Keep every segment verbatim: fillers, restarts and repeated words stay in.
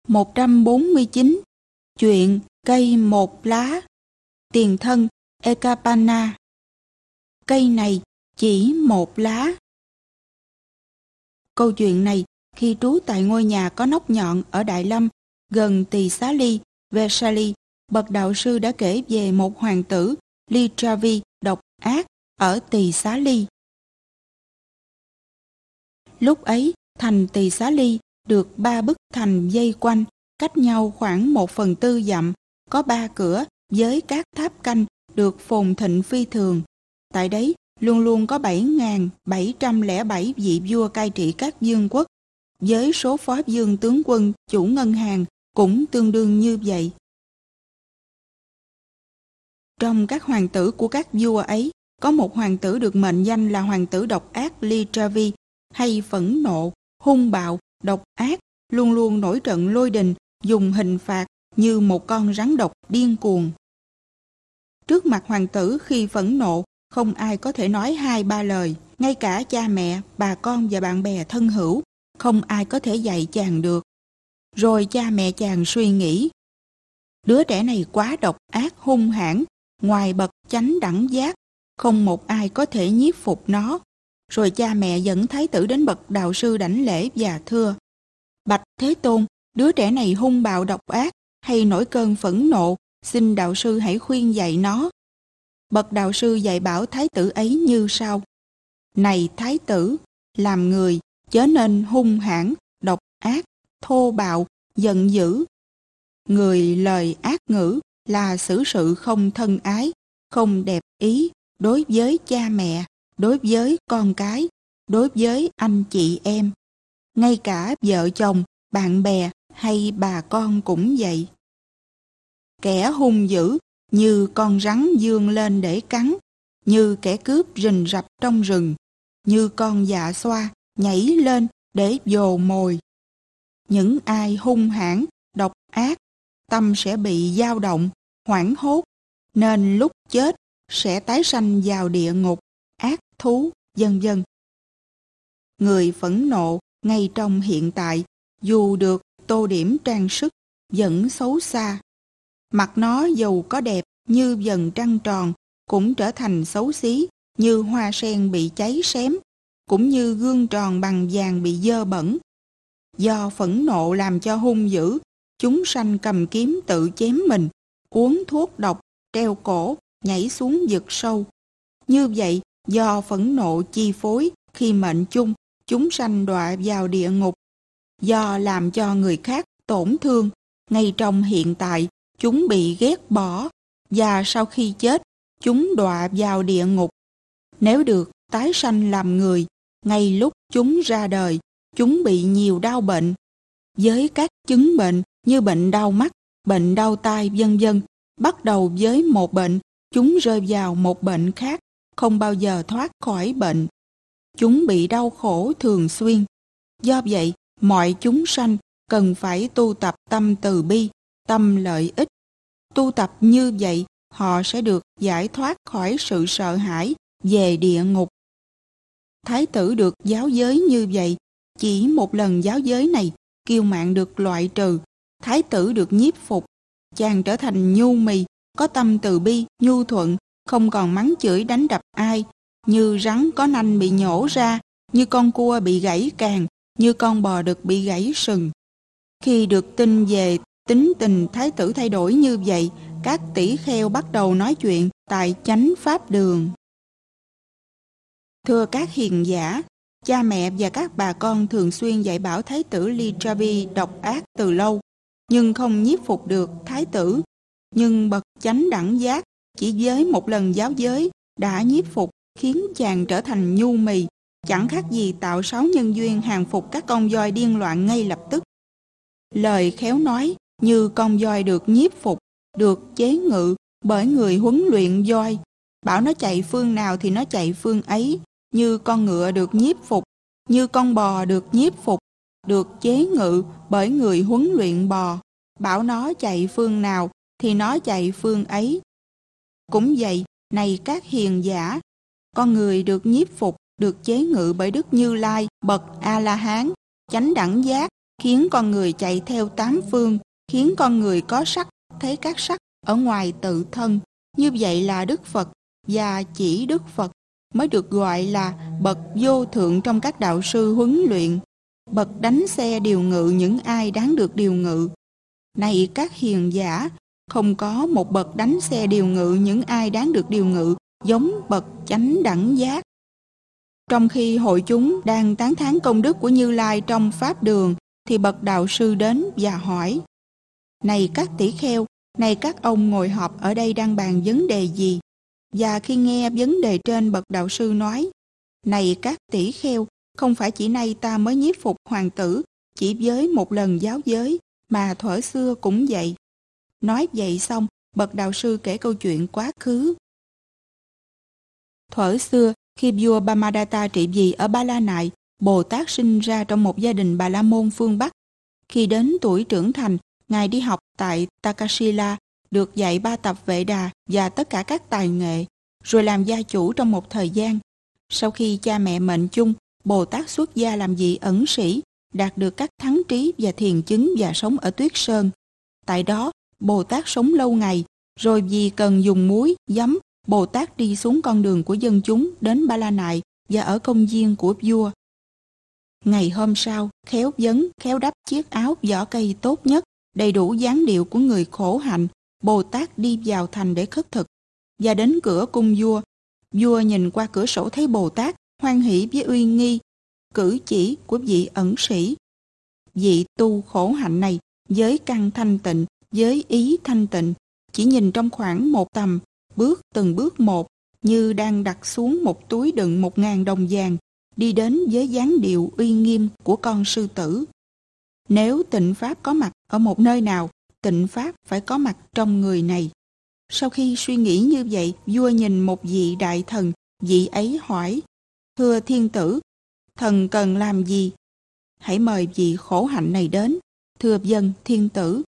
một trăm bốn mươi chín. Chuyện cây một lá. Tiền thân Ekapana. Cây này chỉ một lá. Câu chuyện này khi trú tại ngôi nhà có nóc nhọn ở Đại Lâm, gần Tỳ Xá Ly, Vesali, bậc đạo sư đã kể về một hoàng tử Lichavi độc ác ở Tỳ Xá Ly. Lúc ấy, thành Tỳ Xá Ly được ba bức thành dây quanh, cách nhau khoảng một phần tư dặm, có ba cửa với các tháp canh được phồn thịnh phi thường. Tại đấy luôn luôn có bảy nghìn bảy trăm lẻ bảy vị vua cai trị các vương quốc, với số phó vương tướng quân, chủ ngân hàng cũng tương đương như vậy. Trong các hoàng tử của các vua ấy, có một hoàng tử được mệnh danh là hoàng tử độc ác Lichavi, hay phẫn nộ, hung bạo, độc ác, luôn luôn nổi trận lôi đình, dùng hình phạt như một con rắn độc điên cuồng. Trước mặt hoàng tử khi phẫn nộ, không ai có thể nói hai ba lời, ngay cả cha mẹ, bà con và bạn bè thân hữu, không ai có thể dạy chàng được. Rồi cha mẹ chàng suy nghĩ, đứa trẻ này quá độc ác hung hãn, ngoài bậc chánh đẳng giác, không một ai có thể nhiếp phục nó. Rồi cha mẹ dẫn thái tử đến bậc đạo sư đảnh lễ và thưa, bạch Thế Tôn, đứa trẻ này hung bạo độc ác, hay nổi cơn phẫn nộ, xin đạo sư hãy khuyên dạy nó. Bậc đạo sư dạy bảo thái tử ấy như sau: này thái tử, làm người chớ nên hung hãn, độc ác, thô bạo, giận dữ. Người lời ác ngữ là xử sự không thân ái, không đẹp ý đối với cha mẹ, đối với con cái, đối với anh chị em. Ngay cả vợ chồng, bạn bè hay bà con cũng vậy. Kẻ hung dữ như con rắn vươn lên để cắn, như kẻ cướp rình rập trong rừng, như con dạ xoa nhảy lên để vồ mồi. Những ai hung hãn, độc ác, tâm sẽ bị dao động, hoảng hốt, nên lúc chết sẽ tái sanh vào địa ngục, ác thú, vân vân. Người phẫn nộ ngay trong hiện tại, dù được tô điểm trang sức, vẫn xấu xa. Mặt nó dầu có đẹp như vầng trăng tròn, cũng trở thành xấu xí như hoa sen bị cháy xém, cũng như gương tròn bằng vàng bị dơ bẩn. Do phẫn nộ làm cho hung dữ, chúng sanh cầm kiếm tự chém mình, uống thuốc độc, treo cổ, nhảy xuống vực sâu. Như vậy, do phẫn nộ chi phối, khi mệnh chung, chúng sanh đọa vào địa ngục. Do làm cho người khác tổn thương, ngay trong hiện tại, chúng bị ghét bỏ, và sau khi chết, chúng đọa vào địa ngục. Nếu được tái sanh làm người, ngay lúc chúng ra đời, chúng bị nhiều đau bệnh, với các chứng bệnh như bệnh đau mắt, bệnh đau tai, vân vân. Bắt đầu với một bệnh, chúng rơi vào một bệnh khác, không bao giờ thoát khỏi bệnh. Chúng bị đau khổ thường xuyên. Do vậy, mọi chúng sanh cần phải tu tập tâm từ bi, tâm lợi ích. Tu tập như vậy, họ sẽ được giải thoát khỏi sự sợ hãi về địa ngục. Thái tử được giáo giới như vậy, chỉ một lần giáo giới này, kiêu mạn được loại trừ, thái tử được nhiếp phục, chàng trở thành nhu mì, có tâm từ bi, nhu thuận, không còn mắng chửi đánh đập ai, như rắn có nanh bị nhổ ra, như con cua bị gãy càng, như con bò đực bị gãy sừng. Khi được tin về tính tình thái tử thay đổi như vậy, các tỷ kheo bắt đầu nói chuyện tại chánh pháp đường. Thưa các hiền giả, cha mẹ và các bà con thường xuyên dạy bảo thái tử Lichavi độc ác từ lâu, nhưng không nhiếp phục được thái tử. Nhưng bậc chánh đẳng giác chỉ với một lần giáo giới đã nhiếp phục, khiến chàng trở thành nhu mì, chẳng khác gì tạo sáu nhân duyên hàng phục các con voi điên loạn ngay lập tức. Lời khéo nói như con voi được nhiếp phục, được chế ngự bởi người huấn luyện voi, bảo nó chạy phương nào thì nó chạy phương ấy, như con ngựa được nhiếp phục, như con bò được nhiếp phục, được chế ngự bởi người huấn luyện bò, bảo nó chạy phương nào thì nó chạy phương ấy. Cũng vậy, này các hiền giả, con người được nhiếp phục, được chế ngự bởi Đức Như Lai, bậc A-la-hán, chánh đẳng giác, khiến con người chạy theo tám phương, khiến con người có sắc thấy các sắc ở ngoài tự thân. Như vậy là Đức Phật, và chỉ Đức Phật mới được gọi là bậc vô thượng trong các đạo sư huấn luyện, bậc đánh xe điều ngự những ai đáng được điều ngự. Này các hiền giả, không có một bậc đánh xe điều ngự những ai đáng được điều ngự giống bậc chánh đẳng giác. Trong khi hội chúng đang tán thán công đức của Như Lai trong Pháp đường, thì bậc đạo sư đến và hỏi: Này các tỷ kheo, này các ông ngồi họp ở đây đang bàn vấn đề gì? Và khi nghe vấn đề trên, bậc đạo sư nói: Này các tỷ kheo, không phải chỉ nay ta mới nhiếp phục hoàng tử chỉ với một lần giáo giới, mà thuở xưa cũng vậy. Nói vậy xong, bậc đạo sư kể câu chuyện quá khứ. Thuở xưa, khi vua Brahmadatta trị vì ở Ba La Nại, Bồ Tát sinh ra trong một gia đình Bà La Môn phương Bắc. Khi đến tuổi trưởng thành, Ngài đi học tại Takasila, được dạy ba tập Vệ Đà và tất cả các tài nghệ, rồi làm gia chủ trong một thời gian. Sau khi cha mẹ mệnh chung, Bồ Tát xuất gia làm vị ẩn sĩ, đạt được các thắng trí và thiền chứng và sống ở Tuyết Sơn. Tại đó, Bồ Tát sống lâu ngày, rồi vì cần dùng muối, giấm, Bồ Tát đi xuống con đường của dân chúng đến Ba La Nại và ở công viên của vua. Ngày hôm sau, khéo vấn, khéo đắp chiếc áo vỏ cây tốt nhất, đầy đủ dáng điệu của người khổ hạnh, Bồ Tát đi vào thành để khất thực. Và đến cửa cung vua, vua nhìn qua cửa sổ thấy Bồ Tát hoan hỷ với uy nghi, cử chỉ của vị ẩn sĩ. Vị tu khổ hạnh này, với căn thanh tịnh, với ý thanh tịnh, chỉ nhìn trong khoảng một tầm, bước từng bước một, như đang đặt xuống một túi đựng một ngàn đồng vàng, đi đến với dáng điệu uy nghiêm của con sư tử. Nếu tịnh Pháp có mặt ở một nơi nào, tịnh Pháp phải có mặt trong người này. Sau khi suy nghĩ như vậy, vua nhìn một vị đại thần, vị ấy hỏi: Thưa thiên tử, thần cần làm gì? Hãy mời vị khổ hạnh này đến. Thưa vâng, thiên tử.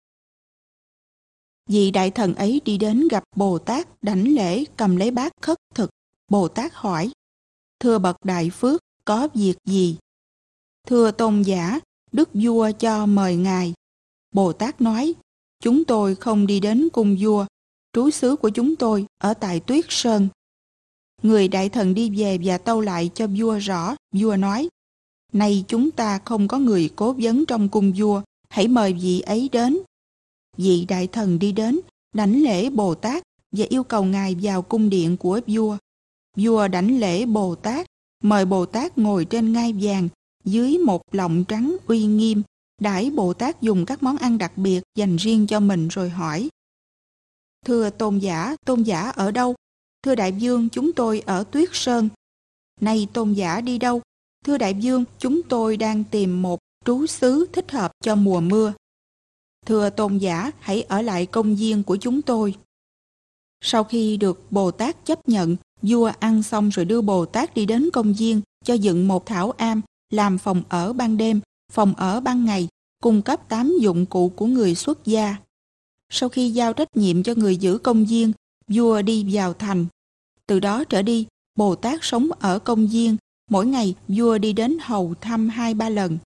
Vị đại thần ấy đi đến gặp Bồ Tát, đảnh lễ, cầm lấy bát khất thực. Bồ Tát hỏi: Thưa bậc đại phước, có việc gì? Thưa tôn giả, đức vua cho mời ngài. Bồ Tát nói: Chúng tôi không đi đến cung vua, trú xứ của chúng tôi ở tại Tuyết Sơn. Người đại thần đi về và tâu lại cho vua rõ. Vua nói: Này chúng ta không có người cố vấn trong cung vua, hãy mời vị ấy đến. Vị đại thần đi đến, đảnh lễ Bồ Tát và yêu cầu ngài vào cung điện của vua. Vua đảnh lễ Bồ Tát, mời Bồ Tát ngồi trên ngai vàng dưới một lọng trắng uy nghiêm, đãi Bồ Tát dùng các món ăn đặc biệt dành riêng cho mình, rồi hỏi: Thưa tôn giả, tôn giả ở đâu? Thưa đại vương, chúng tôi ở Tuyết Sơn. Này tôn giả đi đâu? Thưa đại vương, chúng tôi đang tìm một trú xứ thích hợp cho mùa mưa. Thưa tôn giả, hãy ở lại công viên của chúng tôi. Sau khi được Bồ Tát chấp nhận, vua ăn xong rồi đưa Bồ Tát đi đến công viên, cho dựng một thảo am, làm phòng ở ban đêm, phòng ở ban ngày, cung cấp tám dụng cụ của người xuất gia. Sau khi giao trách nhiệm cho người giữ công viên, vua đi vào thành. Từ đó trở đi, Bồ Tát sống ở công viên, mỗi ngày vua đi đến hầu thăm hai ba lần.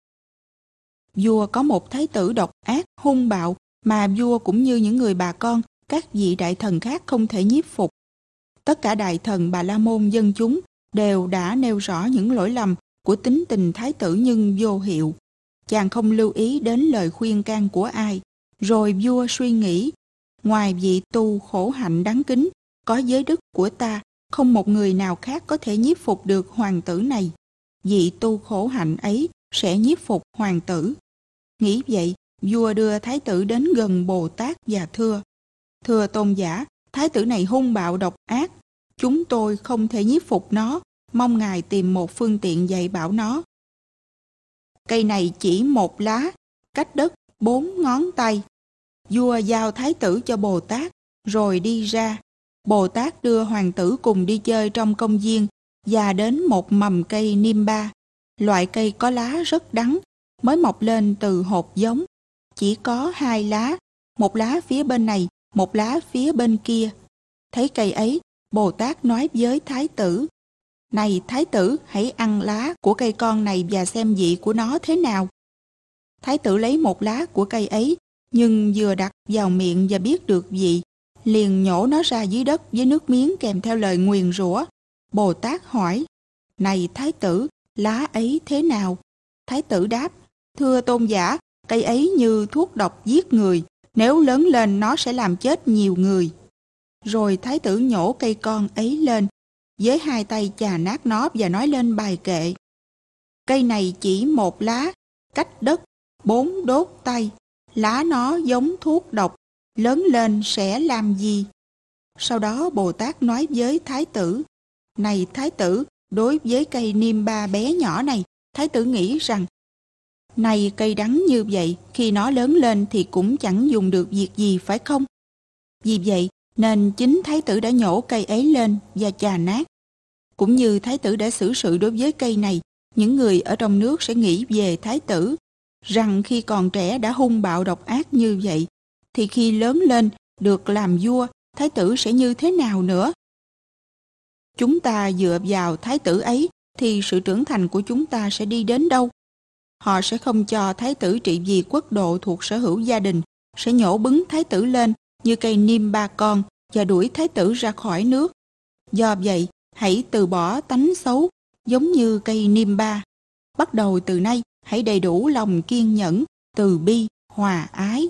Vua có một thái tử độc ác, hung bạo, mà vua cũng như những người bà con, các vị đại thần khác không thể nhiếp phục. Tất cả đại thần Bà La Môn dân chúng đều đã nêu rõ những lỗi lầm của tính tình thái tử nhưng vô hiệu. Chàng không lưu ý đến lời khuyên can của ai. Rồi vua suy nghĩ: Ngoài vị tu khổ hạnh đáng kính, có giới đức của ta, không một người nào khác có thể nhiếp phục được hoàng tử này. Vị tu khổ hạnh ấy sẽ nhiếp phục hoàng tử. Nghĩ vậy, vua đưa thái tử đến gần Bồ Tát và thưa: Thưa tôn giả, thái tử này hung bạo độc ác, chúng tôi không thể nhiếp phục nó, mong ngài tìm một phương tiện dạy bảo nó. Cây này chỉ một lá, cách đất bốn ngón tay. Vua giao thái tử cho Bồ Tát, rồi đi ra. Bồ Tát đưa hoàng tử cùng đi chơi trong công viên và đến một mầm cây niêm ba. Loại cây có lá rất đắng, mới mọc lên từ hột giống. Chỉ có hai lá, một lá phía bên này, một lá phía bên kia. Thấy cây ấy, Bồ Tát nói với thái tử: Này thái tử, hãy ăn lá của cây con này và xem vị của nó thế nào. Thái tử lấy một lá của cây ấy, nhưng vừa đặt vào miệng và biết được vị, liền nhổ nó ra dưới đất với nước miếng kèm theo lời nguyền rủa. Bồ Tát hỏi: Này Thái tử, lá ấy thế nào? Thái tử đáp: Thưa tôn giả, cây ấy như thuốc độc giết người, nếu lớn lên nó sẽ làm chết nhiều người. Rồi Thái tử nhổ cây con ấy lên, với hai tay chà nát nó và nói lên bài kệ: Cây này chỉ một lá, cách đất bốn đốt tay, lá nó giống thuốc độc, lớn lên sẽ làm gì? Sau đó Bồ Tát nói với Thái tử: Này Thái tử, đối với cây niêm ba bé nhỏ này, Thái tử nghĩ rằng: Này cây đắng như vậy, khi nó lớn lên thì cũng chẳng dùng được việc gì phải không? Vì vậy nên chính Thái tử đã nhổ cây ấy lên và chà nát. Cũng như Thái tử đã xử sự đối với cây này, những người ở trong nước sẽ nghĩ về Thái tử, rằng khi còn trẻ đã hung bạo độc ác như vậy, thì khi lớn lên được làm vua, Thái tử sẽ như thế nào nữa? Chúng ta dựa vào Thái tử ấy, thì sự trưởng thành của chúng ta sẽ đi đến đâu? Họ sẽ không cho Thái tử trị vì quốc độ thuộc sở hữu gia đình, sẽ nhổ bứng Thái tử lên như cây niêm ba con và đuổi Thái tử ra khỏi nước. Do vậy, hãy từ bỏ tánh xấu giống như cây niêm ba. Bắt đầu từ nay, hãy đầy đủ lòng kiên nhẫn, từ bi, hòa ái.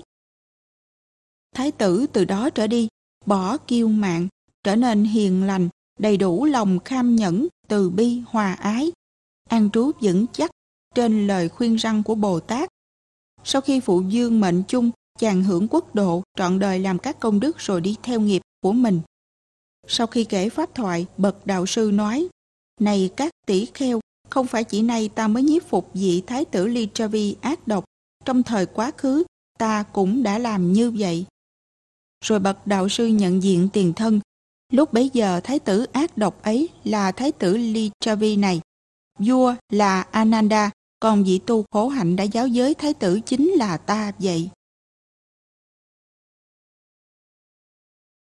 Thái tử từ đó trở đi, bỏ kiêu mạn, trở nên hiền lành, đầy đủ lòng kham nhẫn, từ bi, hòa ái, an trú vững chắc trên lời khuyên răn của Bồ Tát. Sau khi phụ dương mệnh chung, chàng hưởng quốc độ, trọn đời làm các công đức rồi đi theo nghiệp của mình. Sau khi kể pháp thoại, bậc đạo sư nói: Này các tỷ kheo, không phải chỉ nay ta mới nhiếp phục vị Thái tử Lichavi ác độc, trong thời quá khứ ta cũng đã làm như vậy. Rồi bậc đạo sư nhận diện tiền thân. Lúc bấy giờ Thái tử ác độc ấy là Thái tử Lichavi này. Vua là Ananda, còn vị tu khổ hạnh đã giáo giới Thái tử chính là ta vậy.